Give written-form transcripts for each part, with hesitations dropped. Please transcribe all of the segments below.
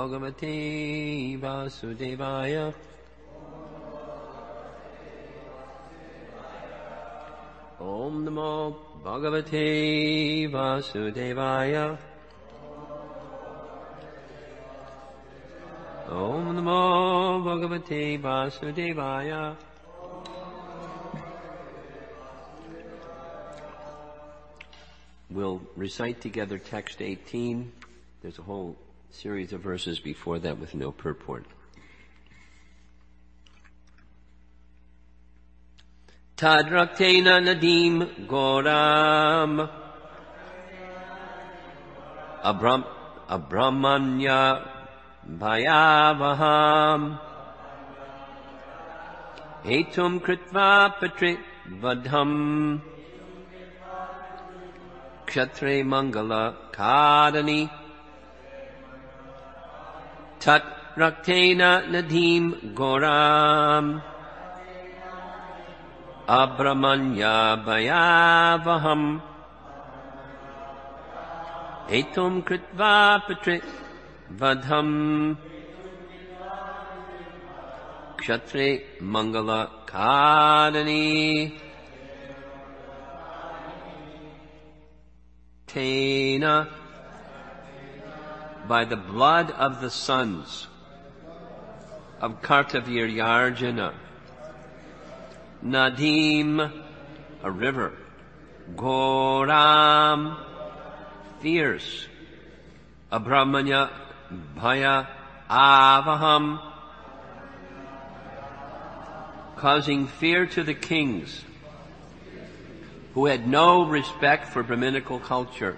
Bhagavate Vasudevaya. Om Namo Bhagavate Vasudevaya. Om Namo Bhagavate Vasudevaya. We'll recite together text 18. There's a whole series of verses before that with no purport. Tadraktena nadim goram abramanya bhayavaham hetum kritva patrit vadham kshatri mangala kadani tat raktena nadim goram abramanya bhayavaham etum kritva patrit vadham kshatri mangala kadani tena, by the blood of the sons of Kartaviryarjuna, Nadim, a river, Goram, fierce, Abramanya, Bhaya, Avaham, causing fear to the kings who had no respect for Brahminical culture.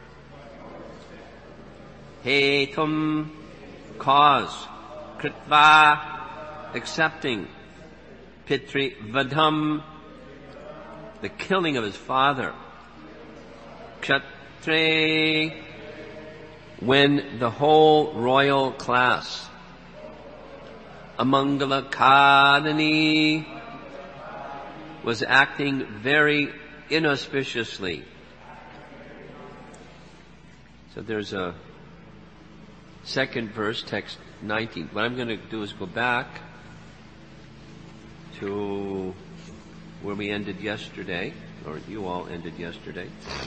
Hetum, cause, Kritva, accepting, Pitri Vadham, the killing of his father, Kshatri, when the whole royal class, Amangala Kadani, was acting very inauspiciously. So there's a second verse, text 19. What I'm going to do is go back to where we ended yesterday, or you all ended yesterday.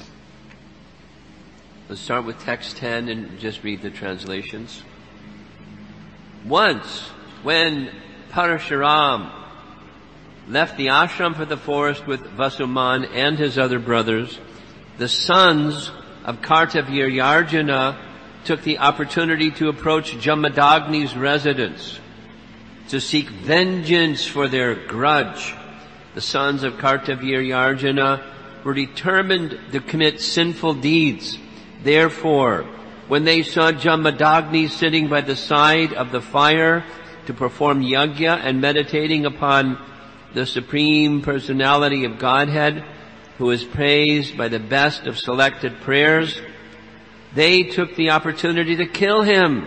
Let's start with text 10 and just read the translations. Once, when Parashuram left the ashram for the forest with Vasuman and his other brothers, the sons of Kartaviryarjuna took the opportunity to approach Jamadagni's residence to seek vengeance for their grudge. The sons of Kartaviryarjuna were determined to commit sinful deeds. Therefore, when they saw Jamadagni sitting by the side of the fire to perform yajna and meditating upon the Supreme Personality of Godhead, who is praised by the best of selected prayers, they took the opportunity to kill him.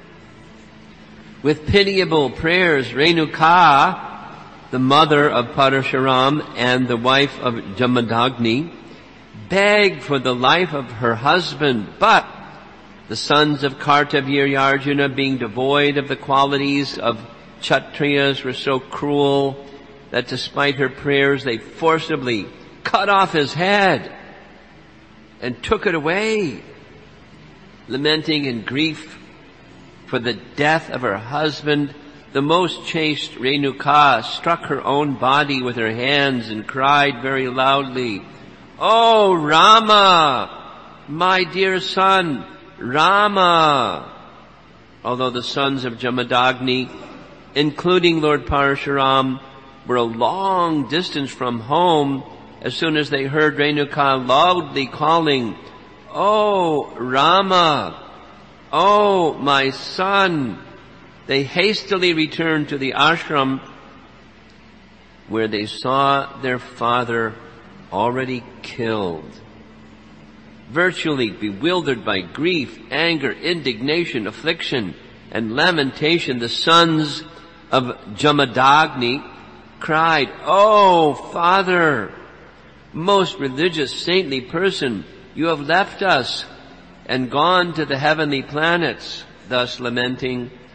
With pitiable prayers, Renuka, the mother of Parashuram and the wife of Jamadagni, begged for the life of her husband, but the sons of Kartaviryarjuna, being devoid of the qualities of Kshatriyas, were so cruel that despite her prayers, they forcibly cut off his head and took it away. Lamenting in grief for the death of her husband, the most chaste Renuka struck her own body with her hands and cried very loudly, "Oh Rama, my dear son, Rama!" Although the sons of Jamadagni, including Lord Parashuram, were a long distance from home, as soon as they heard Renuka loudly calling, "Oh Rama, oh my son," they hastily returned to the ashram, where they saw their father already killed. Virtually bewildered by grief, anger, indignation, affliction, and lamentation, the sons of Jamadagni cried, "Oh, Father, most religious, saintly person, you have left us and gone to the heavenly planets." Thus lamenting,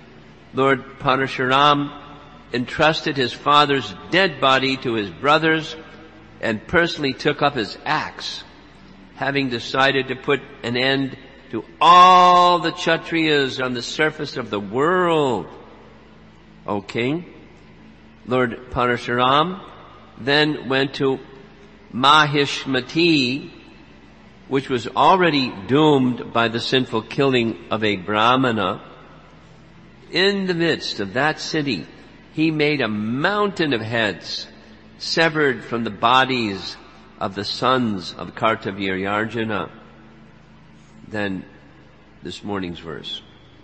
Lord Parashuram entrusted his father's dead body to his brothers and personally took up his axe, having decided to put an end to all the Kshatriyas on the surface of the world. O king, Lord Parashuram then went to Mahishmati, which was already doomed by the sinful killing of a Brahmana. In the midst of that city, he made a mountain of heads, severed from the bodies of the sons of Kartaviryarjuna. Then, this morning's verse.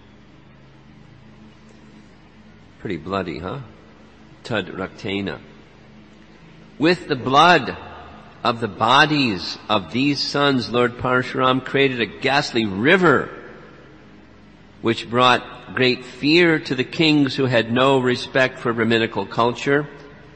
Pretty bloody, huh? Tad Raktena. With the blood of the bodies of these sons, Lord Parashuram created a ghastly river, which brought great fear to the kings who had no respect for Brahminical culture.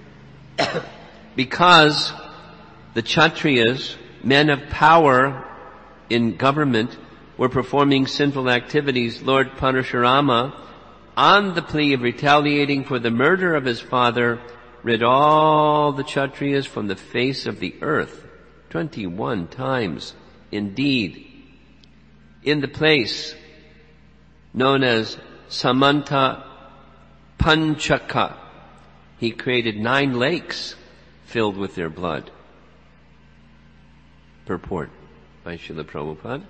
Because the Kshatriyas, men of power in government, were performing sinful activities, Lord Parashurama, on the plea of retaliating for the murder of his father, rid all the Kshatriyas from the face of the earth 21 times. Indeed, in the place known as Samanta Panchaka, he created 9 lakes filled with their blood. Purport by Srila Prabhupada.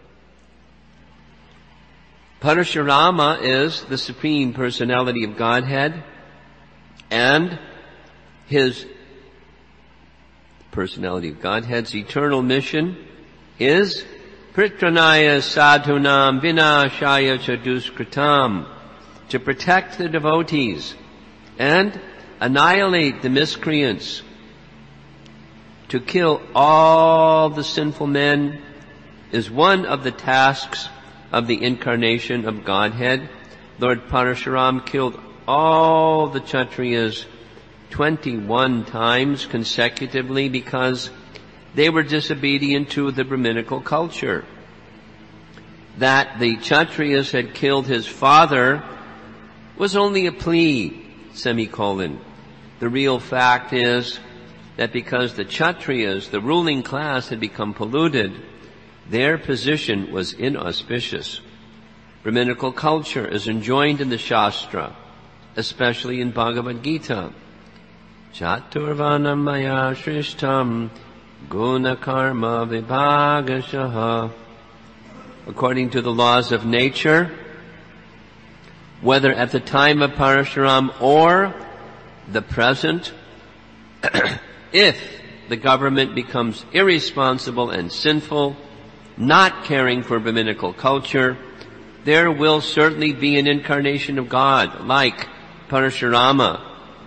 Parashurama is the Supreme Personality of Godhead, and his Personality of Godhead's eternal mission is Pritranaya Sadhunam Vinashaya Chaduskritam, to protect the devotees and annihilate the miscreants, to kill all the sinful men is one of the tasks of the incarnation of Godhead. Lord Parashuram killed all the Kshatriyas 21 times consecutively because they were disobedient to the Brahminical culture. That the Kshatriyas had killed his father was only a plea, semicolon. The real fact is that because the Kshatriyas, the ruling class, had become polluted, their position was inauspicious. Brahminical culture is enjoined in the Shastra, especially in Bhagavad Gita. Chaturvanam maya shrishtam guna karma vibhagashaha. According to the laws of nature, whether at the time of Parashuram or the present, if the government becomes irresponsible and sinful, not caring for Brahminical culture, there will certainly be an incarnation of God, like Parashurama,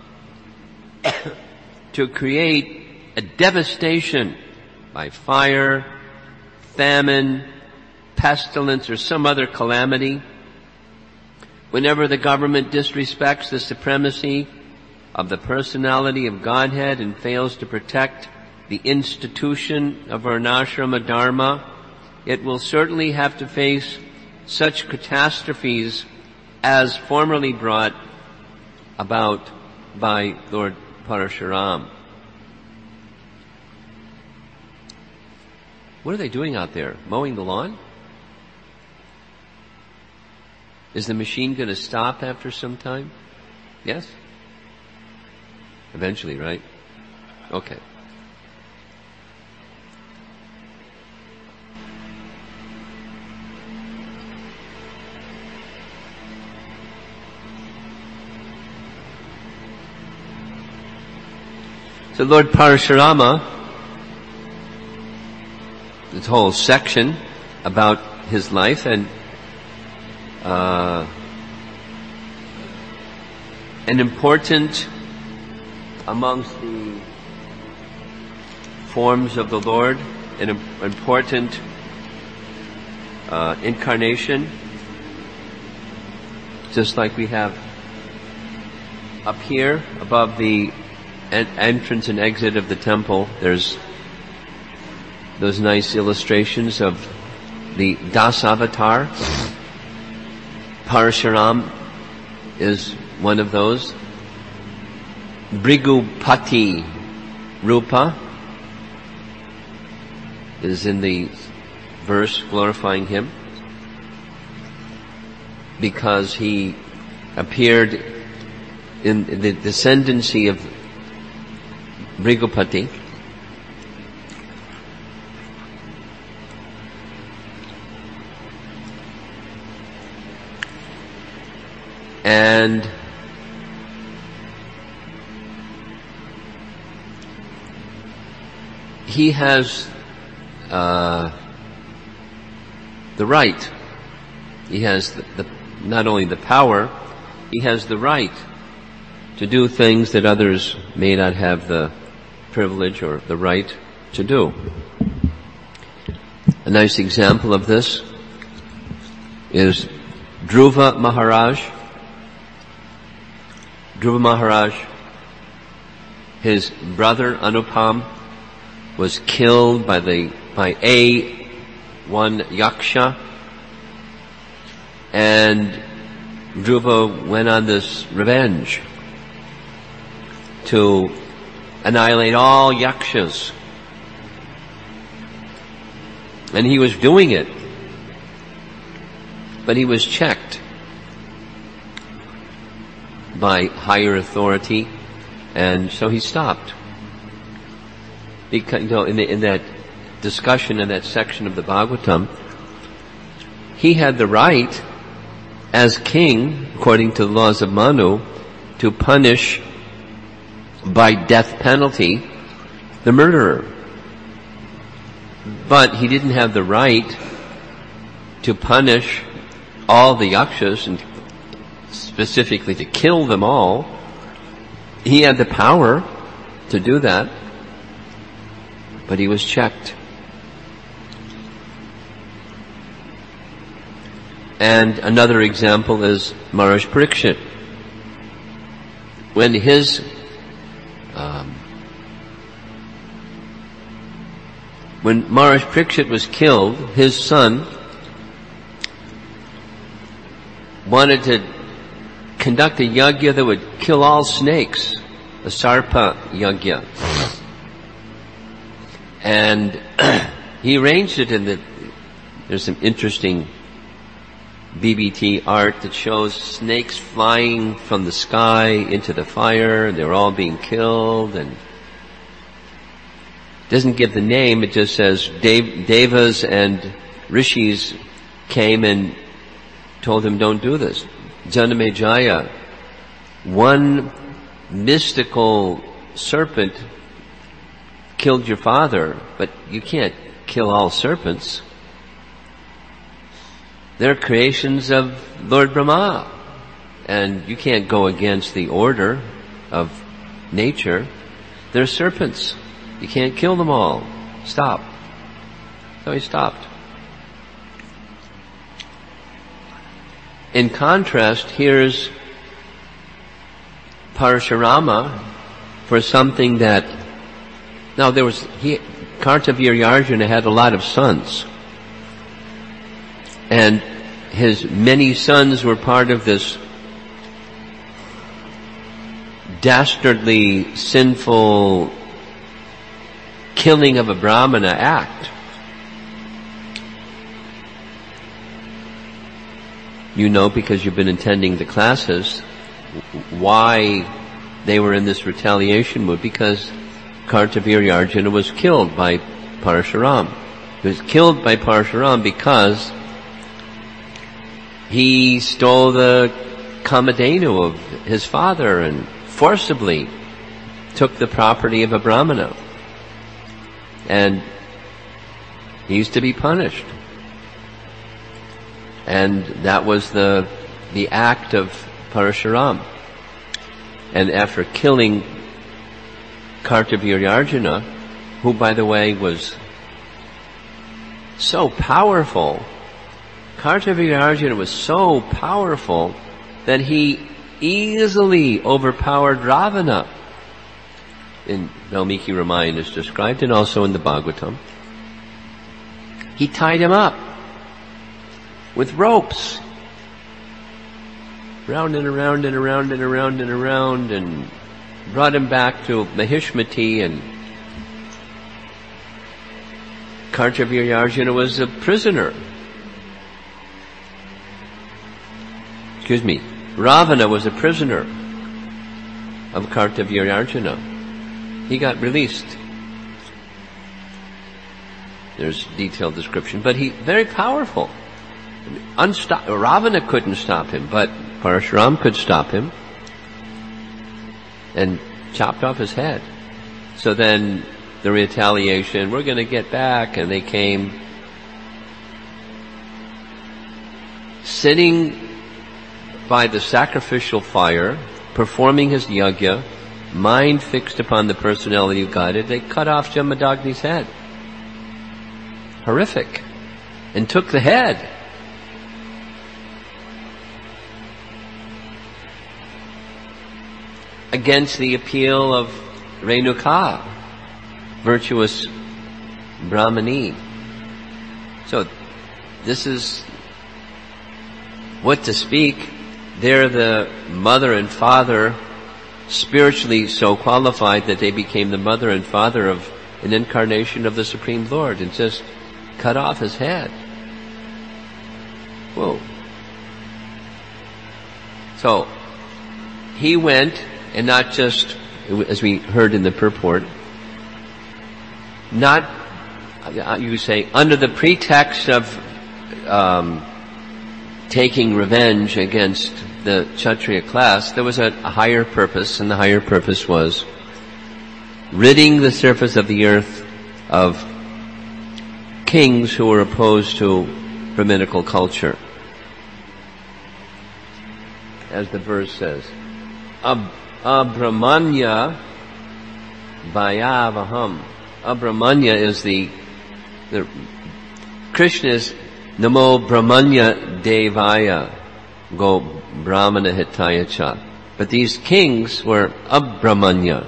to create a devastation by fire, famine, pestilence, or some other calamity. Whenever the government disrespects the supremacy of the personality of Godhead and fails to protect the institution of Varnashrama Dharma, it will certainly have to face such catastrophes as formerly brought about by Lord Parashuram. What are they doing out there? Mowing the lawn? Is the machine going to stop after some time? Yes? Eventually, right? Okay. So Lord Parashurama, this whole section about his life and an important amongst the forms of the Lord, an important incarnation, just like we have up here above the entrance and exit of the temple. There's those nice illustrations of the Das Avatar, Parashuram, is one of those. Bhrigupati Rupa is in the verse glorifying him because he appeared in the descendancy of Bhrigupati. And he has the right. He has not only the power, he has the right to do things that others may not have the privilege or the right to do. A nice example of this is Dhruva Maharaj. Dhruva Maharaj, his brother Anupam was killed by one Yaksha, and Dhruva went on this revenge to annihilate all Yakshas. And he was doing it, but he was checked by higher authority, and so he stopped. Because, in that discussion in that section of the Bhagavatam, he had the right, as king, according to the laws of Manu, to punish by death penalty the murderer. But he didn't have the right to punish all the Yakshas, and specifically to kill them all. He had the power to do that, but he was checked. And another example is Maharaj Parikshit. When when Maharaj Parikshit was killed, his son wanted to conduct a yajna that would kill all snakes, a sarpa yajna. And he arranged it there's some interesting BBT art that shows snakes flying from the sky into the fire, and they're all being killed, and doesn't give the name, it just says Devas and Rishis came and told him, don't do this. Janamejaya, one mystical serpent killed your father, but you can't kill all serpents. They're creations of Lord Brahma, and you can't go against the order of nature. They're serpents. You can't kill them all. Stop. So he stopped. In contrast, here's Parashurama for something that, now Kartavirya had a lot of sons. And his many sons were part of this dastardly, sinful killing of a Brahmana act. You know, because you've been attending the classes, why they were in this retaliation mood, because Kartavirya was killed by Parashuram. He was killed by Parashuram because he stole the Kamadhenu of his father and forcibly took the property of a Brahmana. And he used to be punished. And that was the act of Parashuram. And after killing Kartavirya, who, by the way, was so powerful, Kartavirya was so powerful that he easily overpowered Ravana. In Valmiki Ramayana is described, and also in the Bhagavatam. He tied him up with ropes round and around and around and around and around, and brought him back to Mahishmati, and Kartavirya was a prisoner. Ravana was a prisoner of Kartavirya. He got released. There's detailed description, but he very powerful. Ravana couldn't stop him, but Parashuram could stop him and chopped off his head. So then the retaliation, we're going to get back, and they came sitting by the sacrificial fire, performing his yajna, mind fixed upon the personality of God. They cut off Jamadagni's head. Horrific. And took the head. Against the appeal of Renuka, virtuous Brahmani. So this is what to speak. They're the mother and father, spiritually so qualified that they became the mother and father of an incarnation of the Supreme Lord, and just cut off his head. Whoa. So he went, and not just, as we heard in the purport, not, you say, under the pretext of taking revenge against the Kshatriya class, there was a higher purpose, and the higher purpose was ridding the surface of the earth of kings who were opposed to Brahminical culture. As the verse says, Abramanya Bhayavaham. Abramanya is the Krishna's Namo Brahmanya Devaya Go Brahmana Hitaya Cha. But these kings were Abramanya.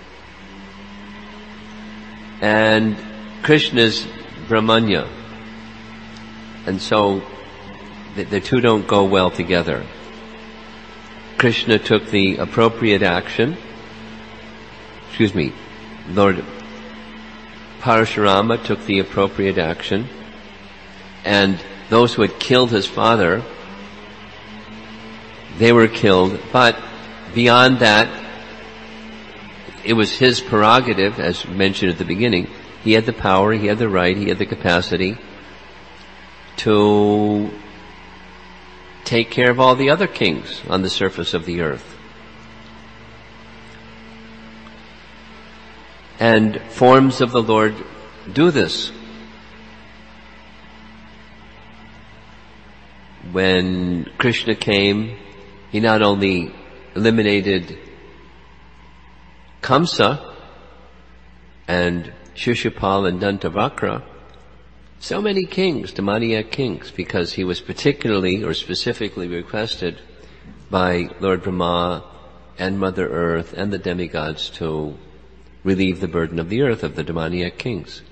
And Krishna's Brahmanya. And so the two don't go well together. Krishna took the appropriate action. Lord Parashurama took the appropriate action. And those who had killed his father, they were killed. But beyond that, it was his prerogative, as mentioned at the beginning. He had the power, he had the right, he had the capacity to take care of all the other kings on the surface of the earth. And forms of the Lord do this. When Krishna came, he not only eliminated Kamsa and Shishupal and Dantavakra, so many kings, demoniac kings, because he was particularly or specifically requested by Lord Brahma and Mother Earth and the demigods to relieve the burden of the earth of the demoniac kings.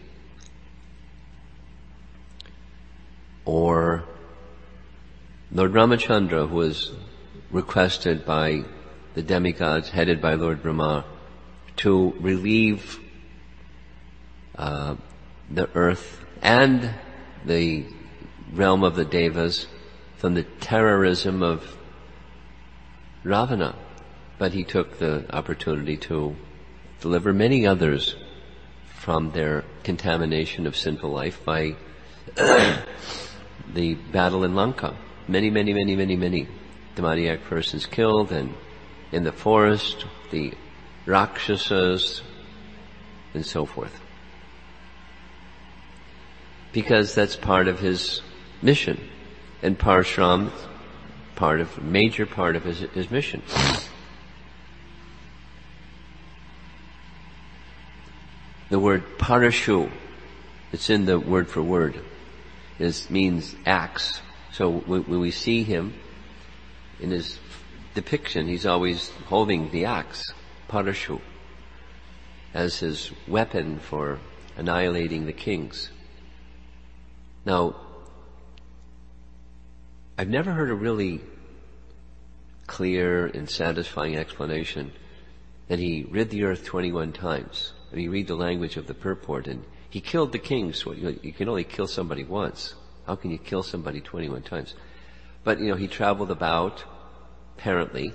Or Lord Ramachandra, who was requested by the demigods headed by Lord Brahma to relieve the earth and the realm of the Devas from the terrorism of Ravana. But he took the opportunity to deliver many others from their contamination of sinful life by the battle in Lanka. Many demoniac persons killed, and in the forest, the Rakshasas, and so forth. Because that's part of his mission. And Parashuram, major part of his mission. The word Parashu, it's in the word for word, means axe. So when we see him in his depiction, he's always holding the axe, Parashu, as his weapon for annihilating the kings. Now, I've never heard a really clear and satisfying explanation that he rid the earth 21 times. And you read the language of the purport, and he killed the kings. So you can only kill somebody once. How can you kill somebody 21 times? But, he traveled about, apparently,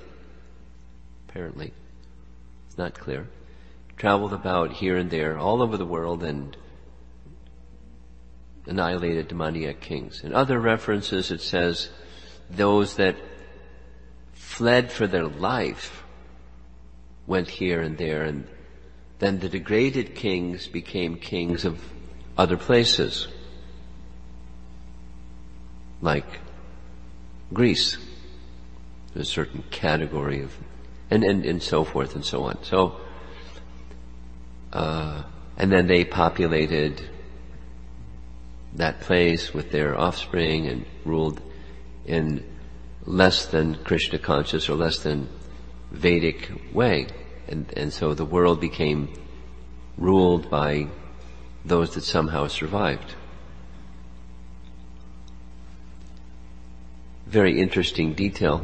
it's not clear, traveled about here and there, all over the world, and annihilated demoniac kings. In other references, it says those that fled for their life went here and there, and then the degraded kings became kings of other places, like Greece, a certain category of, and so forth and so on. So, and then they populated that place with their offspring and ruled in less than Krishna conscious or less than Vedic way. And so the world became ruled by those that somehow survived. Very interesting detail.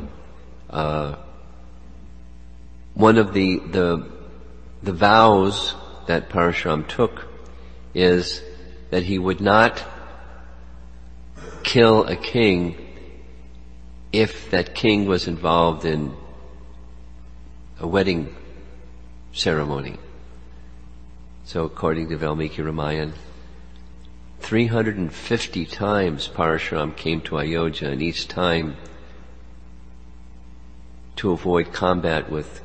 One of the vows that Parashuram took is that he would not kill a king if that king was involved in a wedding ceremony. So according to Valmiki Ramayana, 350 times Parashuram came to Ayodhya, and each time, to avoid combat with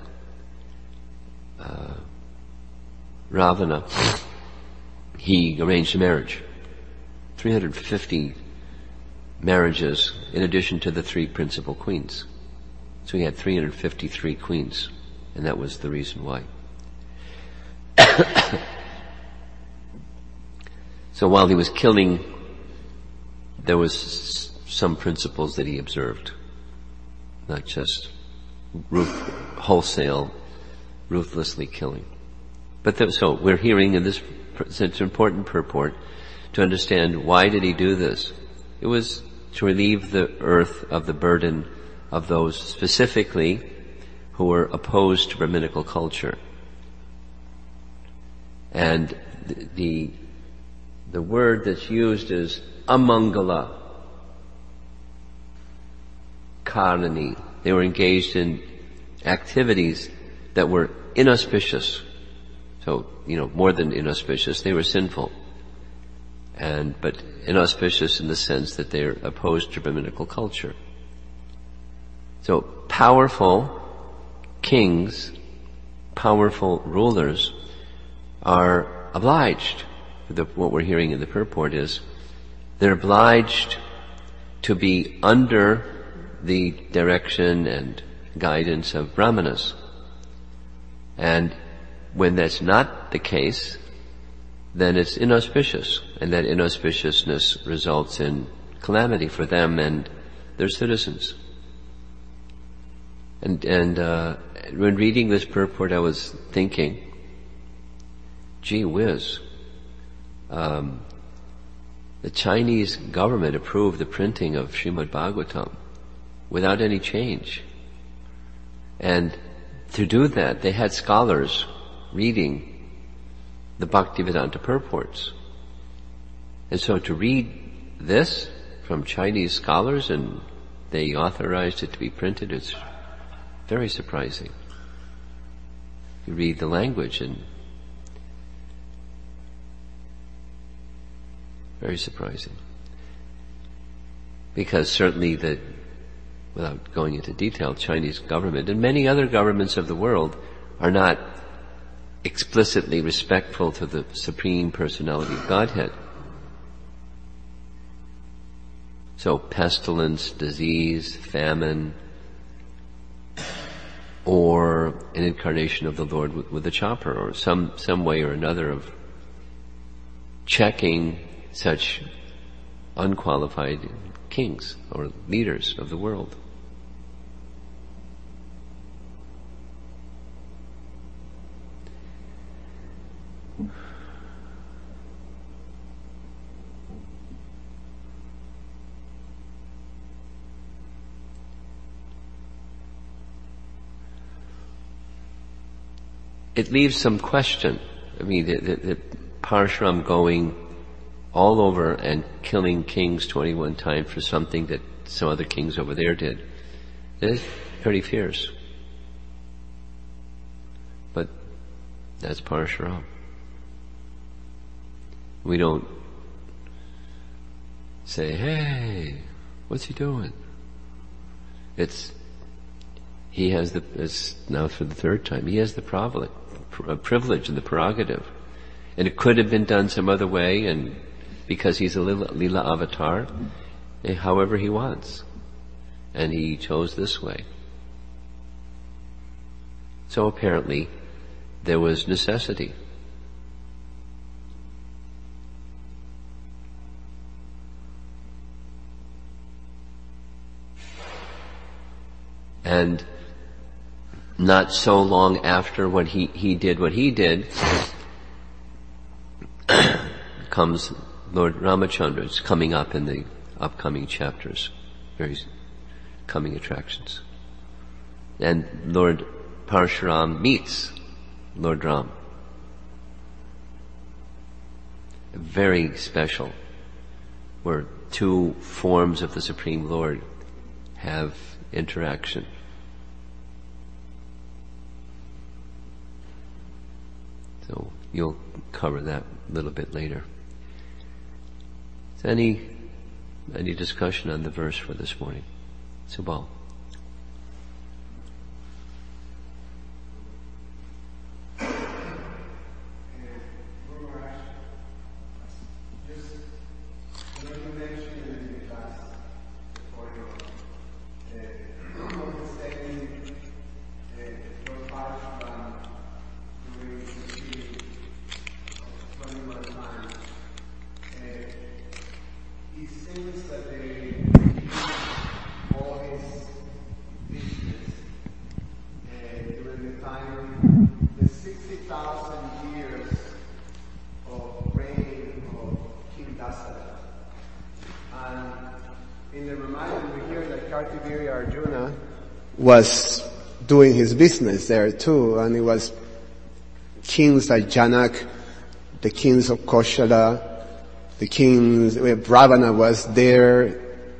Ravana, he arranged a marriage. 350 marriages in addition to the 3 principal queens. So he had 353 queens, and that was the reason why. So while he was killing, there was some principles that he observed, not just wholesale, ruthlessly killing. But so we're hearing in this, it's an important purport to understand why did he do this. It was to relieve the earth of the burden of those specifically who were opposed to Brahminical culture. And the word that's used is amangala, karani. They were engaged in activities that were inauspicious. So, more than inauspicious, they were sinful. But inauspicious in the sense that they're opposed to Brahminical culture. So, powerful kings, powerful rulers are obliged. What we're hearing in the purport is they're obliged to be under the direction and guidance of brahmanas. And when that's not the case, then it's inauspicious, and that inauspiciousness results in calamity for them and their citizens. And when reading this purport, I was thinking, gee whiz, the Chinese government approved the printing of Srimad Bhagavatam without any change. And to do that, they had scholars reading the Bhaktivedanta purports. And so to read this from Chinese scholars and they authorized it to be printed, it's very surprising. You read the language and very surprising. Because certainly without going into detail, Chinese government and many other governments of the world are not explicitly respectful to the Supreme Personality of Godhead. So pestilence, disease, famine, or an incarnation of the Lord with a chopper, or some way or another of checking such unqualified kings or leaders of the world. it leaves some question. I mean, the Parashuram going all over and killing kings 21 times for something that some other kings over there did. It's pretty fierce. But that's Parashuram. We don't say, hey, what's he doing? He has it's now for the third time, he has the privilege and the prerogative. And it could have been done some other way, and because he's a Leela avatar, however he wants. And he chose this way. So apparently, there was necessity. And not so long after what he did, comes Lord Ramachandra. It's coming up in the upcoming chapters, very coming attractions. And Lord Parashuram meets Lord Ram. Very special, where two forms of the Supreme Lord have interaction. So you'll cover that a little bit later. Is any discussion on the verse for this morning? Subal. Was doing his business there too, and it was kings like Janak, the kings of Koshala, the kings, Ravana was there,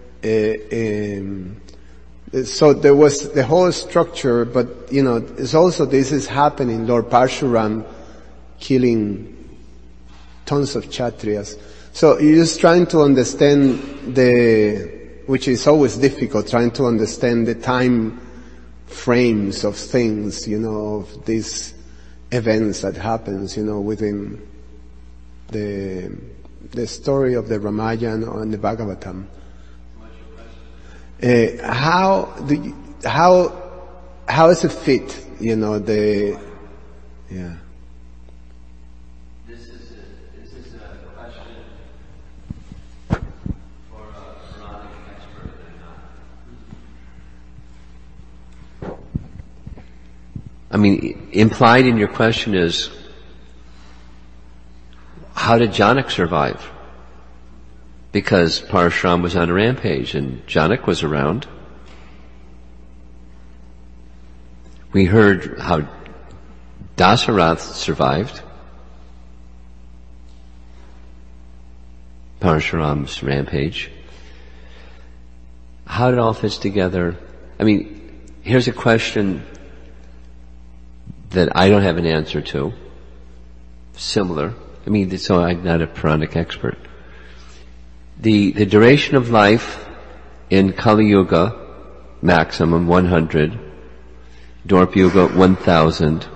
so there was the whole structure, but it's also, this is happening, Lord Parshuram killing tons of Kshatriyas. So you're just trying to understand which is always difficult, trying to understand the time frames of things, of these events that happens, within the story of the Ramayana and the Bhagavatam. How does it fit, yeah. This is a question for a Puranic expert and not. I mean, implied in your question is, how did Janak survive? Because Parashuram was on a rampage and Janak was around. We heard how Dasarath survived Parashuram's rampage. How it all fits together? I mean, here's a question that I don't have an answer to. Similar. I mean, so I'm not a Puranic expert. The duration of life in Kali Yuga, maximum 100, Dwarpa Yuga 1,000,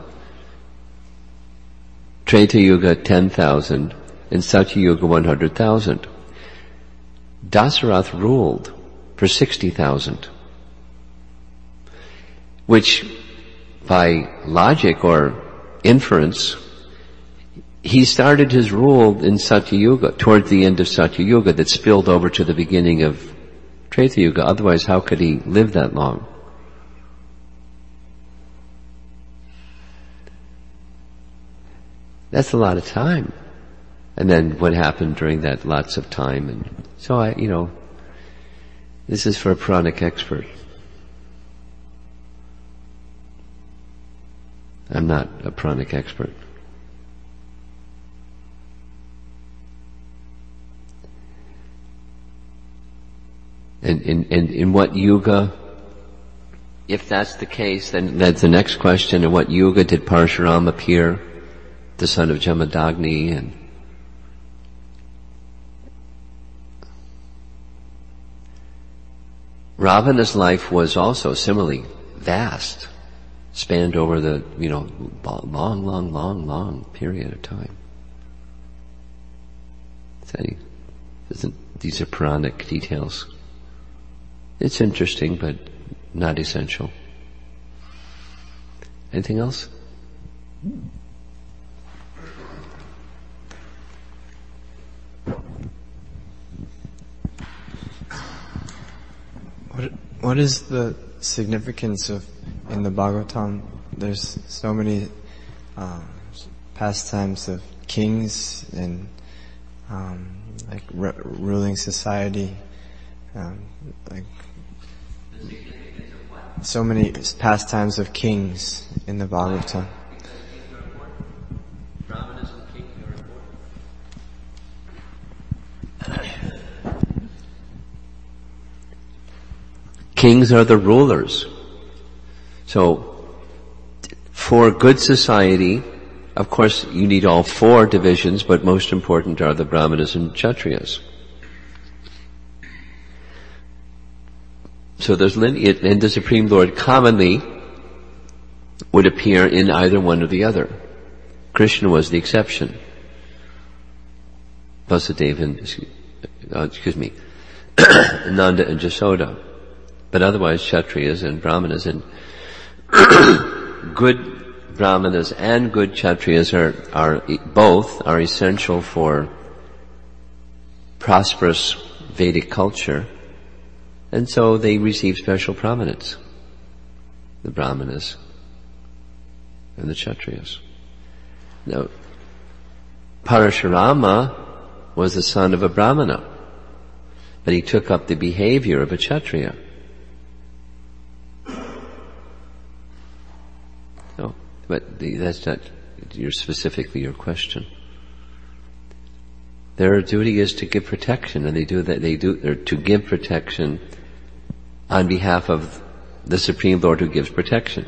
Treta Yuga 10,000, and Satya Yuga 100,000. Dasarath ruled for 60,000, which by logic or inference, he started his rule in Satya Yuga, toward the end of Satya Yuga, that spilled over to the beginning of Treta Yuga. Otherwise, how could he live that long? That's a lot of time. And then what happened during that, lots of time. And so this is for a Puranic expert. I'm not a pranic expert. And in what yuga, if that's the case, then that's the next question. In what yuga did Parshuram appear, the son of Jamadagni? And Ravana's life was also similarly vast, spanned over the, long period of time. These are Puranic details. It's interesting, but not essential. Anything else? What is the significance of, in the Bhagavatam, there's so many pastimes of kings and ruling society, so many pastimes of kings in the Bhagavatam. Kings are the rulers. So, for good society, of course you need all four divisions, but most important are the Brahmanas and Kshatriyas. So there's lineage, and the Supreme Lord commonly would appear in either one or the other. Krishna was the exception. Vasudeva and, Nanda and Jasoda. But otherwise, Kshatriyas and Brahmanas, and good Brahmanas and good Kshatriyas are essential for prosperous Vedic culture, and so they receive special prominence, the Brahmanas and the Kshatriyas. Now, Parashurama was the son of a Brahmana, but he took up the behavior of a Kshatriya. But that's not specifically your question. Their duty is to give protection, and they're to give protection on behalf of the Supreme Lord who gives protection.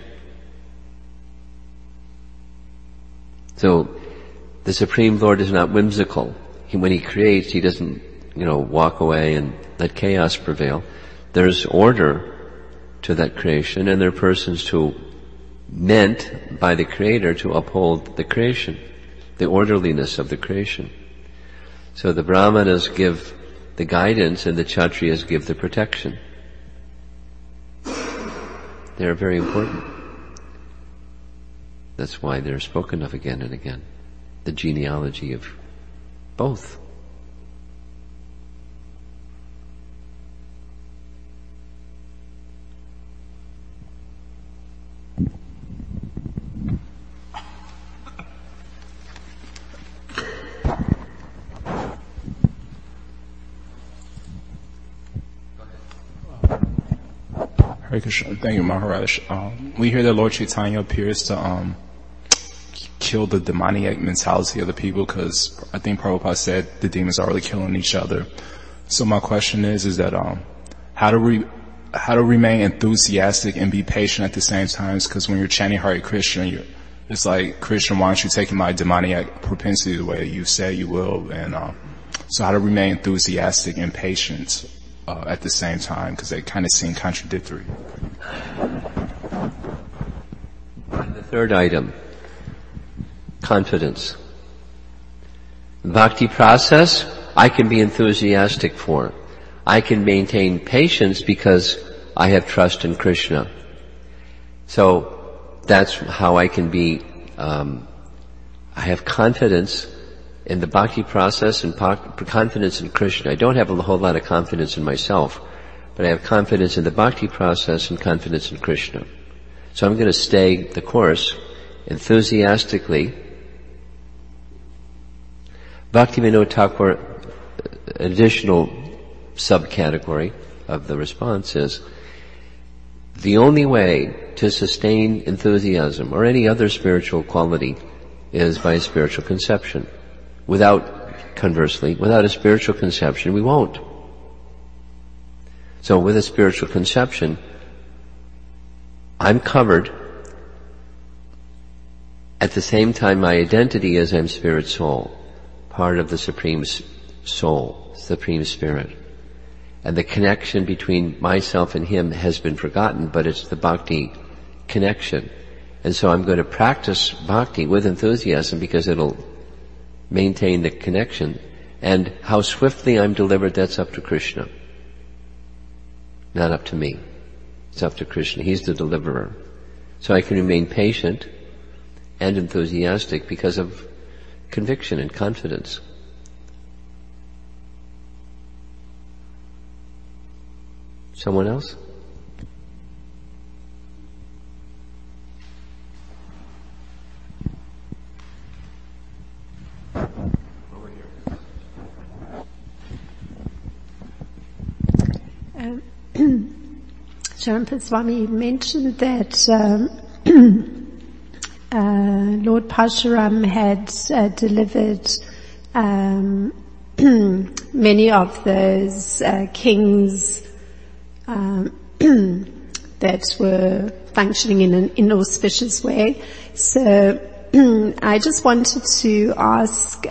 So, the Supreme Lord is not whimsical. When He creates, He doesn't, walk away and let chaos prevail. There's order to that creation, and there are persons who meant by the Creator to uphold the creation, the orderliness of the creation. So the Brahmanas give the guidance and the Kshatriyas give the protection. They're very important. That's why they're spoken of again and again. The genealogy of both. Hare Krishna. Thank you, Maharaj. We hear that Lord Chaitanya appears to kill the demoniac mentality of the people, because I think Prabhupada said the demons are really killing each other. So my question is that how to remain enthusiastic and be patient at the same time? Because when you're chanting Hare Krishna, it's like, Krishna, why aren't you taking my demoniac propensity the way you say you will? And so how to remain enthusiastic and patient at the same time, because they kind of seem contradictory. The third item, confidence. Bhakti process, I can be enthusiastic for. I can maintain patience because I have trust in Krishna. So that's how I can be, I have confidence in the bhakti process and confidence in Krishna. I don't have a whole lot of confidence in myself, but I have confidence in the bhakti process and confidence in Krishna. So I'm going to stay the course enthusiastically. Bhaktivinoda Thakur, additional subcategory of the response is, the only way to sustain enthusiasm or any other spiritual quality is by a spiritual conception. Conversely, without a spiritual conception, we won't. So with a spiritual conception, I'm covered. At the same time, my identity is I'm spirit soul, part of the Supreme Soul, Supreme Spirit. And the connection between myself and Him has been forgotten, but it's the bhakti connection. And so I'm going to practice bhakti with enthusiasm because it'll maintain the connection. And how swiftly I'm delivered, that's up to Krishna. Not up to me. It's up to Krishna. He's the deliverer. So I can remain patient and enthusiastic because of conviction and confidence. Someone else? Sharanpur Swami mentioned that Lord Parshuram had delivered many of those kings that were functioning in an inauspicious way. So I just wanted to ask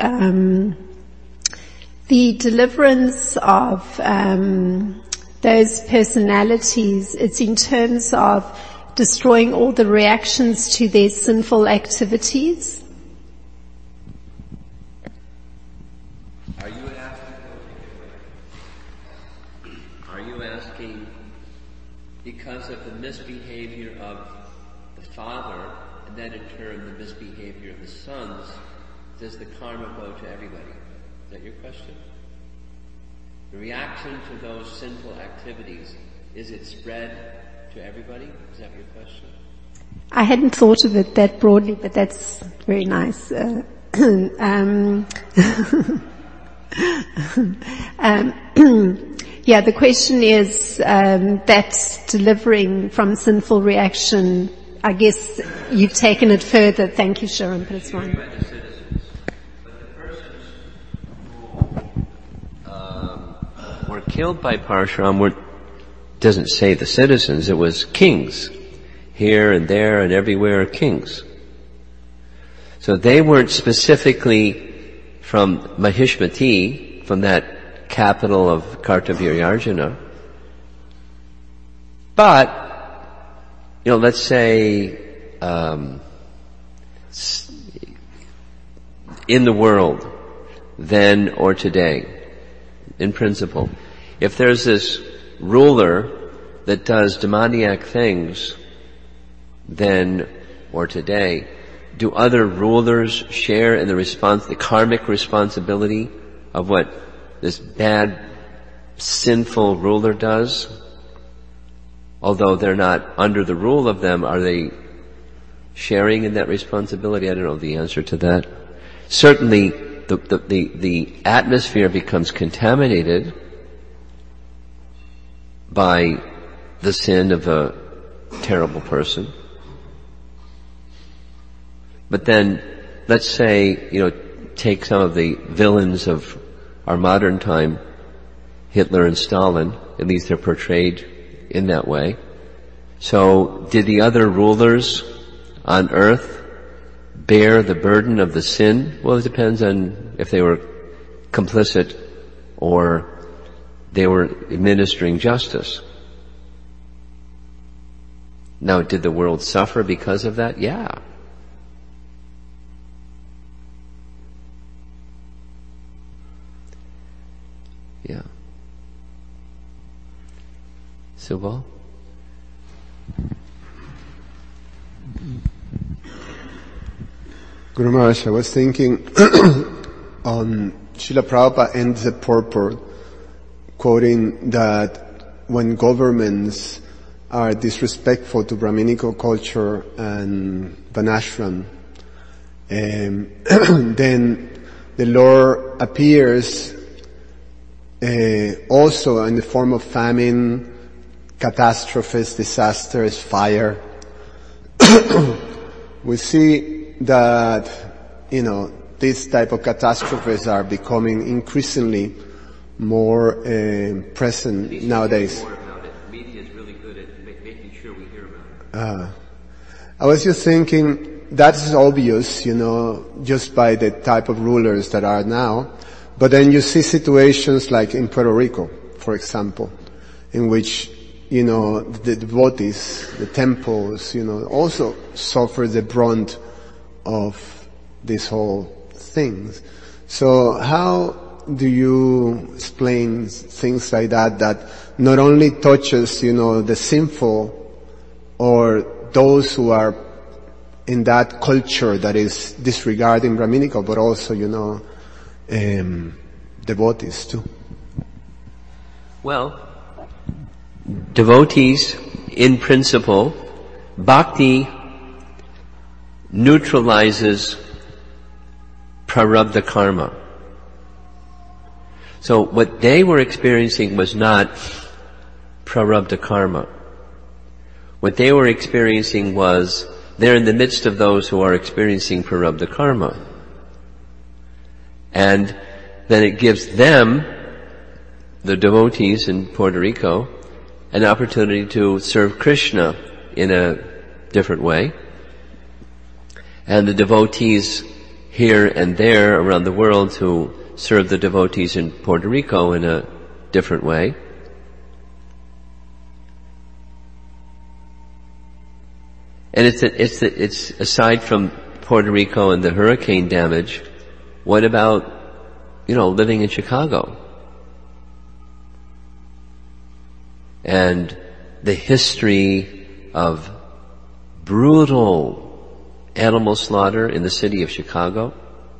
the deliverance of those personalities, it's in terms of destroying all the reactions to their sinful activities? Are you asking because of the misbehavior of the father, and then in turn the misbehavior of the sons, does the karma go to everybody? Is that your question? The reaction to those sinful activities, is it spread to everybody? Is that your question? I hadn't thought of it that broadly, but that's very nice. Yeah, the question is that delivering from sinful reaction, I guess you've taken it further. Thank you, Sharon. But it's fine. Were killed by Parshuram doesn't say the citizens, it was kings. Here and there and everywhere kings. So they weren't specifically from Mahishmati, from that capital of Kartavirya. But, let's say, in the world, then or today, in principle, if there's this ruler that does demoniac things, then or today, do other rulers share in the karmic responsibility of what this bad, sinful ruler does? Although they're not under the rule of them, are they sharing in that responsibility? I don't know the answer to that. Certainly, the atmosphere becomes contaminated by the sin of a terrible person. But then, let's say, take some of the villains of our modern time, Hitler and Stalin, at least they're portrayed in that way. So, did the other rulers on earth bear the burden of the sin? Well, it depends on if they were complicit or they were administering justice. Now, did the world suffer because of that? Yeah. Yeah. Subal? Guru Maharaj, I was thinking Srila Prabhupada ends the purport quoting that when governments are disrespectful to Brahminical culture and Vanashram, then the Lord appears also in the form of famine, catastrophes, disasters, fire. We see that, these type of catastrophes are becoming increasingly more present nowadays. Media is really good at making sure we hear about it. I was just thinking, that's obvious, just by the type of rulers that are now. But then you see situations like in Puerto Rico, for example, in which, the devotees, the temples, also suffer the brunt of these whole things. So how do you explain things like that not only touches, the sinful or those who are in that culture that is disregarding Brahminical, but also, devotees too? Well, devotees, in principle, bhakti neutralizes prarabdha karma. So what they were experiencing was not prarabdha karma. What they were experiencing was they're in the midst of those who are experiencing prarabdha karma. And then it gives them, the devotees in Puerto Rico, an opportunity to serve Krishna in a different way. And the devotees here and there around the world who serve the devotees in Puerto Rico in a different way. And it's aside from Puerto Rico and the hurricane damage, what about, living in Chicago? And the history of brutal animal slaughter in the city of Chicago.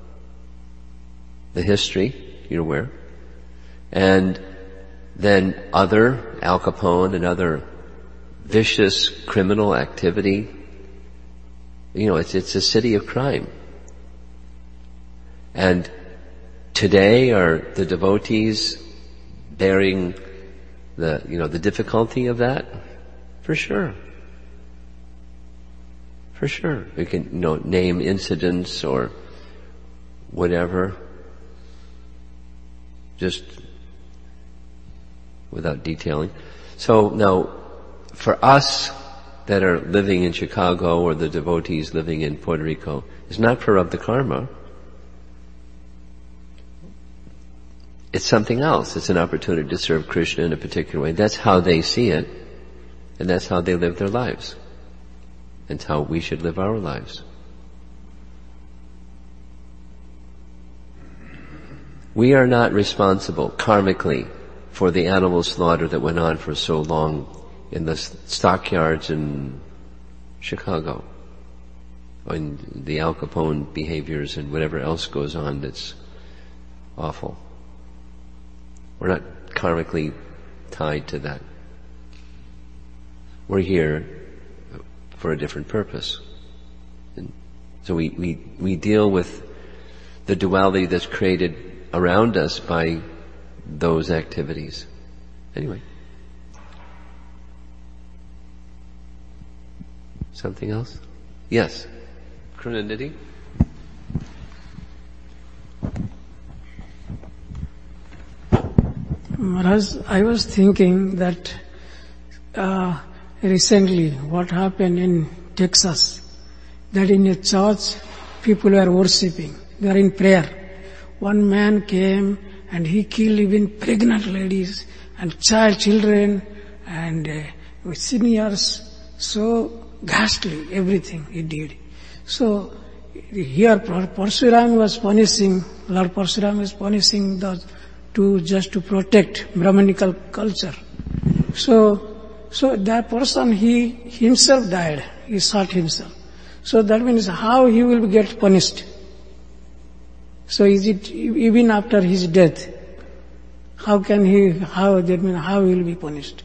The history, you're aware. And then other, Al Capone and other vicious criminal activity. It's a city of crime. And today are the devotees bearing the difficulty of that? For sure. For sure. We can, name incidents or whatever, just without detailing. So now, for us that are living in Chicago or the devotees living in Puerto Rico, it's not prarabdha karma. It's something else. It's an opportunity to serve Krishna in a particular way. That's how they see it, and that's how they live their lives. And how we should live our lives. We are not responsible karmically for the animal slaughter that went on for so long in the stockyards in Chicago, and the Al Capone behaviors and whatever else goes on that's awful. We're not karmically tied to that. We're here for a different purpose. And so we deal with the duality that's created around us by those activities. Anyway. Something else? Yes. Krunanidhi? Maharaj, I was thinking that recently what happened in Texas, that in a church people were worshipping, they are in prayer. One man came and he killed even pregnant ladies and children and seniors. So ghastly everything he did. So here Parshuram was punishing, Lord Parshuram was punishing just to protect Brahmanical culture. So that person, he himself died. He shot himself. So that means how he will get punished? So is it even after his death? How he will be punished?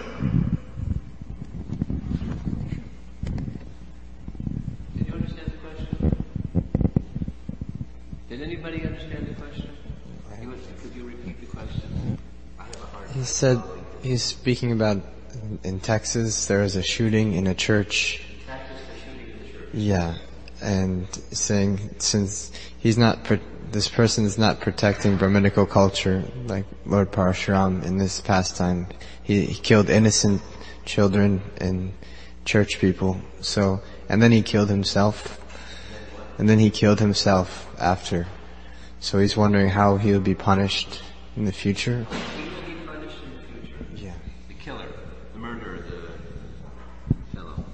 Did you understand the question? Did anybody understand the question? Could you repeat the question? I have a hard time. He said he's speaking about in Texas, there was a shooting in a church. Yeah, and saying since this person is not protecting Brahminical culture, like Lord Parashuram in this pastime, he killed innocent children and church people. So, and then he killed himself. And then he killed himself after. So he's wondering how he'll be punished in the future. He will be punished in the future. Yeah. The killer, the murderer, the fellow.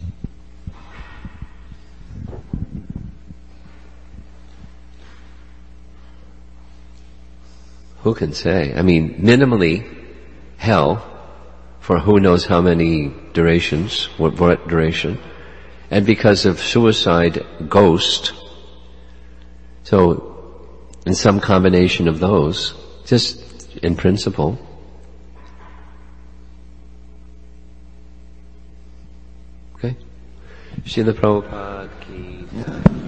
Who can say? I mean, minimally, hell, for who knows how many durations, what duration, and because of suicide, ghost. So, in some combination of those, just in principle. Okay? Srila Prabhupada ki